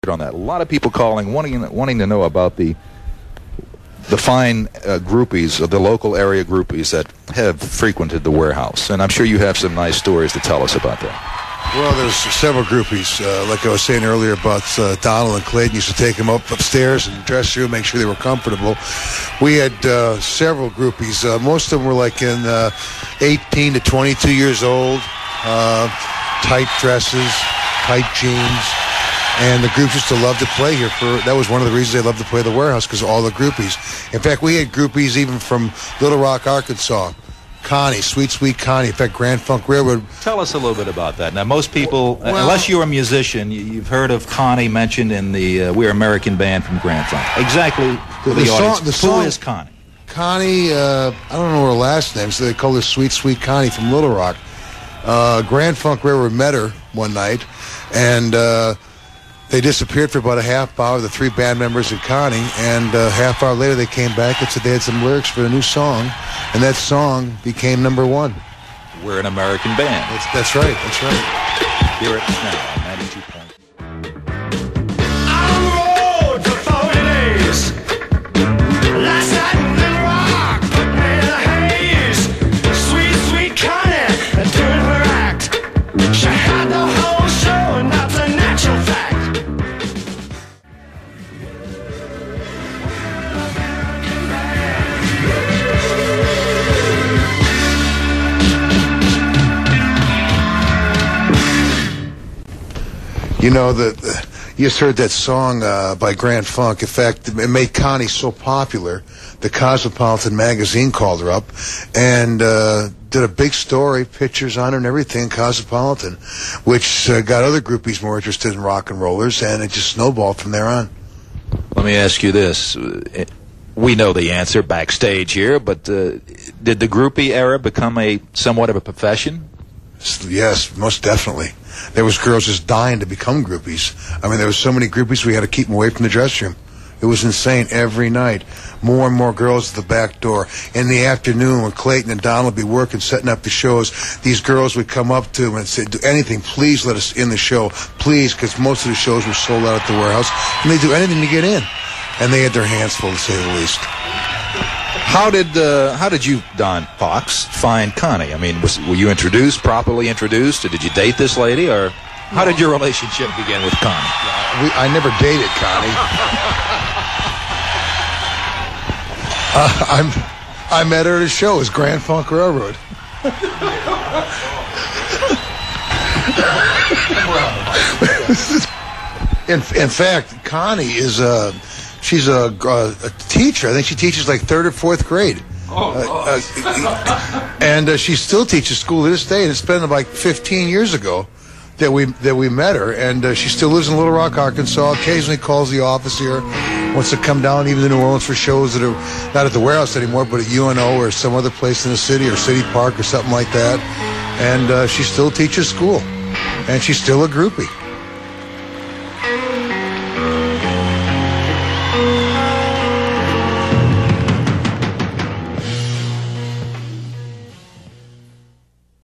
on that. A lot of people calling, wanting to know about the fine groupies, the local area groupies that have frequented the warehouse. And I'm sure you have some nice stories to tell us about that. Well, there's several groupies. Like I was saying earlier about Donald and Clayton used to take them up upstairs and dress room, make sure they were comfortable. We had several groupies. Most of them were like in 18 to 22 years old, tight dresses, tight jeans. And the groups used to love to play here. That was one of the reasons they loved to play the warehouse, because of all the groupies. In fact, we had groupies even from Little Rock, Arkansas. Connie, sweet Connie. In fact, Grand Funk Railroad. Tell us a little bit about that. Now, most people, unless you're a musician, you've heard of Connie mentioned in the We're American band from Grand Funk. Exactly. Who is Connie? Connie, I don't know her last name, so they call her Sweet Connie from Little Rock. Grand Funk Railroad met her one night, and they disappeared for about a half hour, the three band members and Connie, and a half hour later they came back and said they had some lyrics for a new song, and that song became number one. We're an American band. That's right. That's right. Hear it now, 92 point. On the road for 40 days. Last night in Little Rock put me in a haze. Sweet Connie doing her act. She had the whole show, and that's a natural fact. You know, you just heard that song by Grand Funk. In fact, it made Connie so popular, the Cosmopolitan magazine called her up and did a big story, pictures on her and everything, Cosmopolitan, which got other groupies more interested in rock and rollers, and it just snowballed from there on. Let me ask you this. We know the answer backstage here, but did the groupie era become somewhat of a profession? Yes, most definitely. There was girls just dying to become groupies. I mean, there was so many groupies we had to keep them away from the dressing room. It was insane every night. More and more girls at the back door. In the afternoon, when Clayton and Donald would be working, setting up the shows, these girls would come up to them and say, do anything, please let us in the show, please, because most of the shows were sold out at the warehouse, and they'd do anything to get in. And they had their hands full, to say the least. How did you, Don Fox, find Connie? I mean, were you properly introduced, or did you date this lady, or how did your relationship begin with Connie? I never dated Connie. I met her at a show. It was Grand Funk Railroad. In fact, Connie is she's a teacher. I think she teaches like 3rd or 4th grade. And she still teaches school to this day. And it's been like 15 years ago that we met her. And she still lives in Little Rock, Arkansas. Occasionally calls the office here. Wants to come down even to New Orleans for shows that are not at the warehouse anymore, but at UNO or some other place in the city or City Park or something like that. And she still teaches school. And she's still a groupie.